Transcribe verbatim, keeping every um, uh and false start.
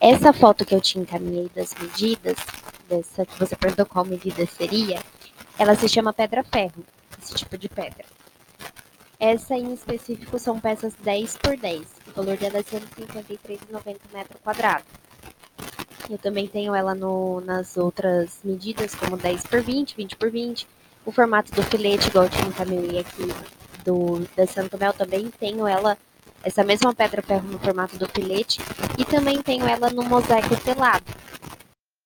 Essa foto que eu te encaminhei das medidas, dessa que você perguntou qual medida seria, ela se chama pedra-ferro, esse tipo de pedra. Essa em específico são peças dez por dez, o valor dela é cento e cinquenta e três reais e noventa centavos metro quadrado. Eu também tenho ela no, nas outras medidas, como dez por vinte, vinte por vinte. O formato do filete, igual eu te encaminhei aqui do, da Santo Mel, também tenho ela, essa mesma pedra-ferro no formato do filete, e também tenho ela no mosaico telado.